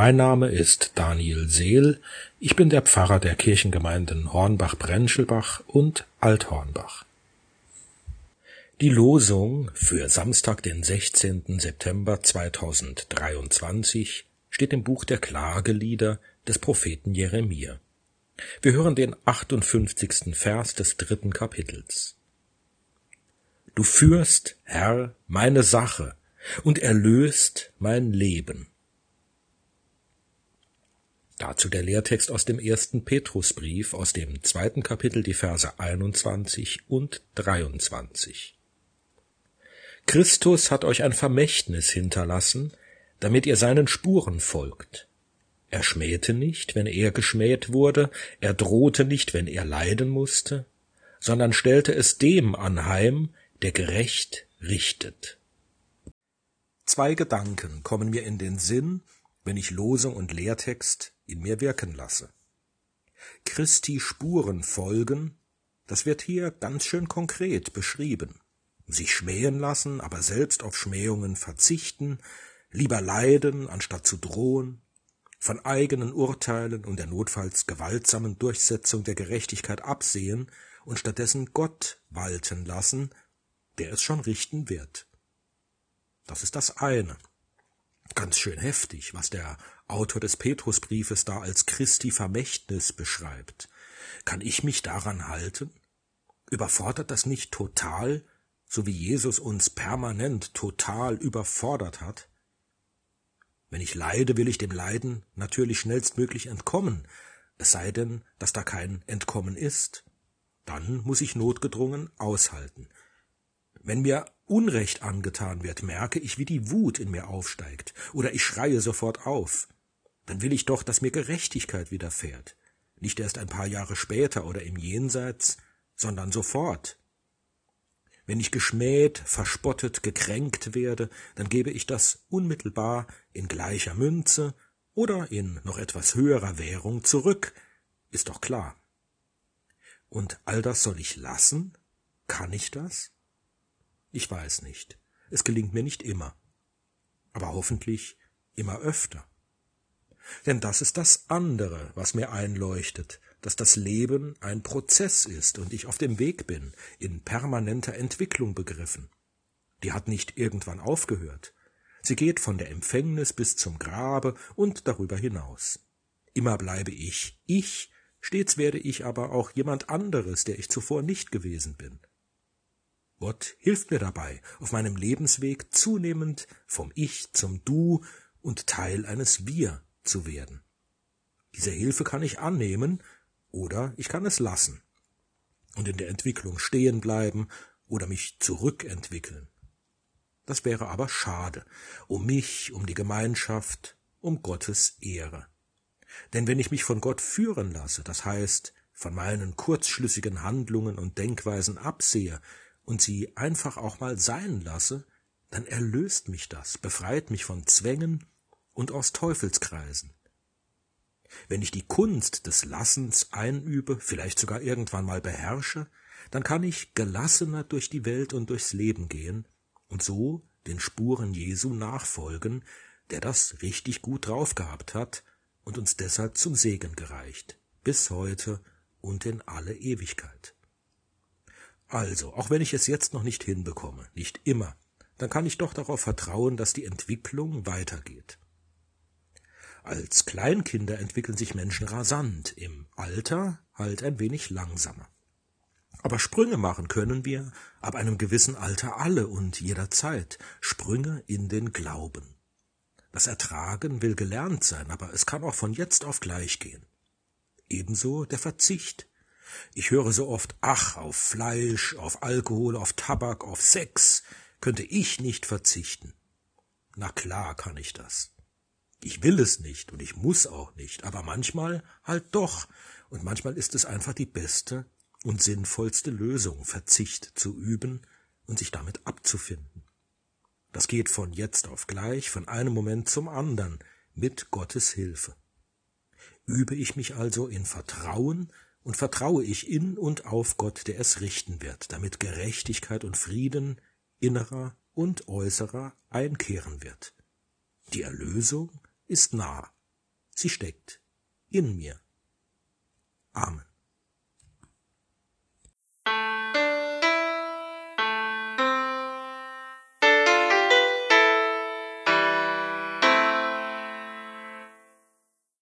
Mein Name ist Daniel Seel. Ich bin der Pfarrer der Kirchengemeinden Hornbach-Brenschelbach und Althornbach. Die Losung für Samstag, den 16. September 2023 steht im Buch der Klagelieder des Propheten Jeremia. Wir hören den 58. Vers des 3. Kapitels. Du führst, Herr, meine Sache und erlöst mein Leben. Dazu der Lehrtext aus dem 1. Petrusbrief, aus dem 2. Kapitel, die Verse 21 und 23. Christus hat euch ein Vermächtnis hinterlassen, damit ihr seinen Spuren folgt. Er schmähte nicht, wenn er geschmäht wurde, er drohte nicht, wenn er leiden musste, sondern stellte es dem anheim, der gerecht richtet. Zwei Gedanken kommen mir in den Sinn, wenn ich Losung und Lehrtext in mir wirken lasse. Christi Spuren folgen, das wird hier ganz schön konkret beschrieben. Sich schmähen lassen, aber selbst auf Schmähungen verzichten, lieber leiden, anstatt zu drohen, von eigenen Urteilen und der notfalls gewaltsamen Durchsetzung der Gerechtigkeit absehen und stattdessen Gott walten lassen, der es schon richten wird. Das ist das eine. Ganz schön heftig, was der Autor des Petrusbriefes da als Christi Vermächtnis beschreibt. Kann ich mich daran halten? Überfordert das nicht total, so wie Jesus uns permanent total überfordert hat? Wenn ich leide, will ich dem Leiden natürlich schnellstmöglich entkommen, es sei denn, dass da kein Entkommen ist. Dann muss ich notgedrungen aushalten. Wenn mir Unrecht angetan wird, merke ich, wie die Wut in mir aufsteigt, oder ich schreie sofort auf. Dann will ich doch, dass mir Gerechtigkeit widerfährt. Nicht erst ein paar Jahre später oder im Jenseits, sondern sofort. Wenn ich geschmäht, verspottet, gekränkt werde, dann gebe ich das unmittelbar in gleicher Münze oder in noch etwas höherer Währung zurück, ist doch klar. Und all das soll ich lassen? Kann ich das? Ich weiß nicht. Es gelingt mir nicht immer. Aber hoffentlich immer öfter. Denn das ist das andere, was mir einleuchtet, dass das Leben ein Prozess ist und ich auf dem Weg bin, in permanenter Entwicklung begriffen. Die hat nicht irgendwann aufgehört. Sie geht von der Empfängnis bis zum Grabe und darüber hinaus. Immer bleibe ich, stets werde ich aber auch jemand anderes, der ich zuvor nicht gewesen bin. Gott hilft mir dabei, auf meinem Lebensweg zunehmend vom Ich zum Du und Teil eines Wir zu werden. Diese Hilfe kann ich annehmen oder ich kann es lassen und in der Entwicklung stehen bleiben oder mich zurückentwickeln. Das wäre aber schade, um mich, um die Gemeinschaft, um Gottes Ehre. Denn wenn ich mich von Gott führen lasse, das heißt, von meinen kurzschlüssigen Handlungen und Denkweisen absehe und sie einfach auch mal sein lasse, dann erlöst mich das, befreit mich von Zwängen und aus Teufelskreisen. Wenn ich die Kunst des Lassens einübe, vielleicht sogar irgendwann mal beherrsche, dann kann ich gelassener durch die Welt und durchs Leben gehen und so den Spuren Jesu nachfolgen, der das richtig gut drauf gehabt hat und uns deshalb zum Segen gereicht, bis heute und in alle Ewigkeit. Also, auch wenn ich es jetzt noch nicht hinbekomme, nicht immer, dann kann ich doch darauf vertrauen, dass die Entwicklung weitergeht. Als Kleinkinder entwickeln sich Menschen rasant, im Alter halt ein wenig langsamer. Aber Sprünge machen können wir ab einem gewissen Alter alle und jederzeit, Sprünge in den Glauben. Das Ertragen will gelernt sein, aber es kann auch von jetzt auf gleich gehen. Ebenso der Verzicht. Ich höre so oft, auf Fleisch, auf Alkohol, auf Tabak, auf Sex könnte ich nicht verzichten. Na klar kann ich das. Ich will es nicht und ich muss auch nicht, aber manchmal halt doch. Und manchmal ist es einfach die beste und sinnvollste Lösung, Verzicht zu üben und sich damit abzufinden. Das geht von jetzt auf gleich, von einem Moment zum anderen, mit Gottes Hilfe. Übe ich mich also in Vertrauen und vertraue ich in und auf Gott, der es richten wird, damit Gerechtigkeit und Frieden, innerer und äußerer, einkehren wird. Die Erlösung ist nah, Sie steckt in mir. Amen.